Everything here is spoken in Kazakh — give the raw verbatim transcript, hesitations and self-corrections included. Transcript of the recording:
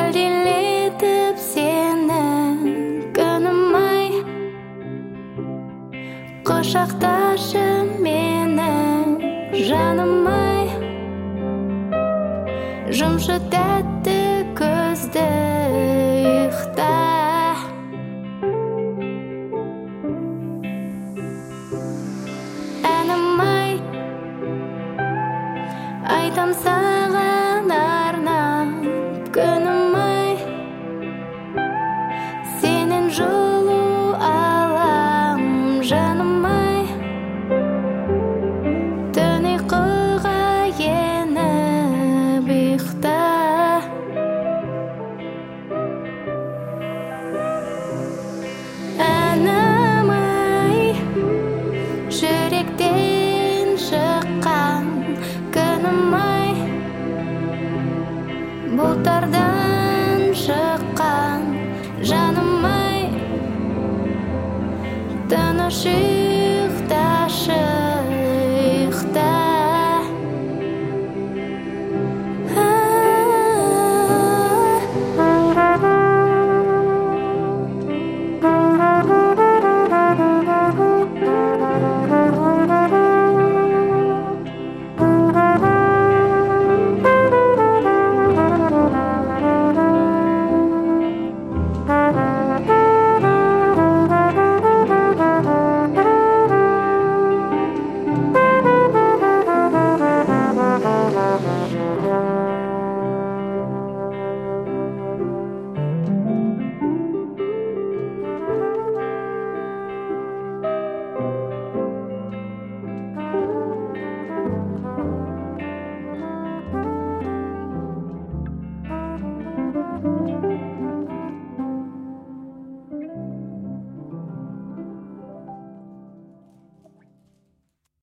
Әлдилетіп сені күнім ай, құшақташы мені жаным ай, жұмшы тәтті көзді ұйықта. Әнім ай, айтам саған арнап күнім ай, сенен жылу алам жаным ай, түн ұйқыға еніп ұйықта. Әнім ай, жүректен шыққан күнім ай, бұлттардан шыққан жаным ай, тыныш